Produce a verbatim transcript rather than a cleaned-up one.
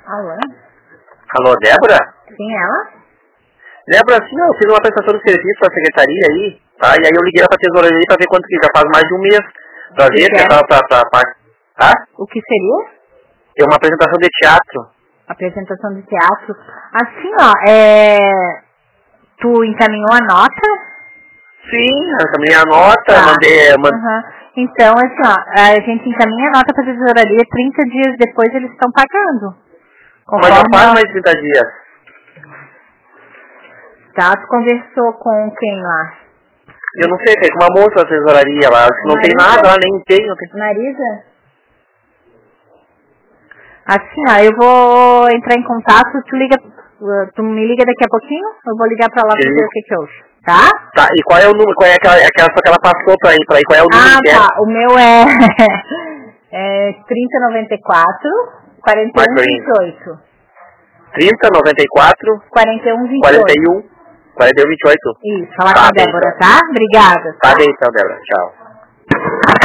Alô? Alô, Débora? Sim, ela? Débora, sim, eu fiz uma prestação de serviço pra secretaria aí, tá? E aí eu liguei pra tesouraria pra ver quanto que já faz mais de um mês. Pra O que ver, que era? pra, pra, pra, pra, tá? O que seria? É uma apresentação de teatro. Apresentação de teatro. Assim, ó, é... Tu encaminhou a nota? Sim, eu também a nota, Tá. mandei... Man... Uhum. Então, assim, ó, a gente encaminha a nota pra tesouraria, trinta dias depois eles estão pagando. Mas já Conforme faz a... mais de trinta dias. Tá, tu conversou com quem lá? Eu não sei, tem uma moça da tesouraria lá, não Marisa? tem nada lá, nem tem, não tem... Marisa? Assim, ó, eu vou entrar em contato, tu liga, tu me liga daqui a pouquinho, eu vou ligar pra lá pra ver o que que houve, tá? Tá, e qual é o número, qual é aquela, aquela só que ela passou pra ir, pra ir, qual é o número Ah, que é? tá, o meu é, é trinta noventa e quatro, quarenta e um, vinte e oito. trinta, noventa e quatro, quarenta e um, vinte e quarenta e oito. um, quarenta e um, vinte e oito. Isso, falar Tá com a bem, Débora, então. tá? Obrigada, Tá tá? bem, então, Débora. Tchau.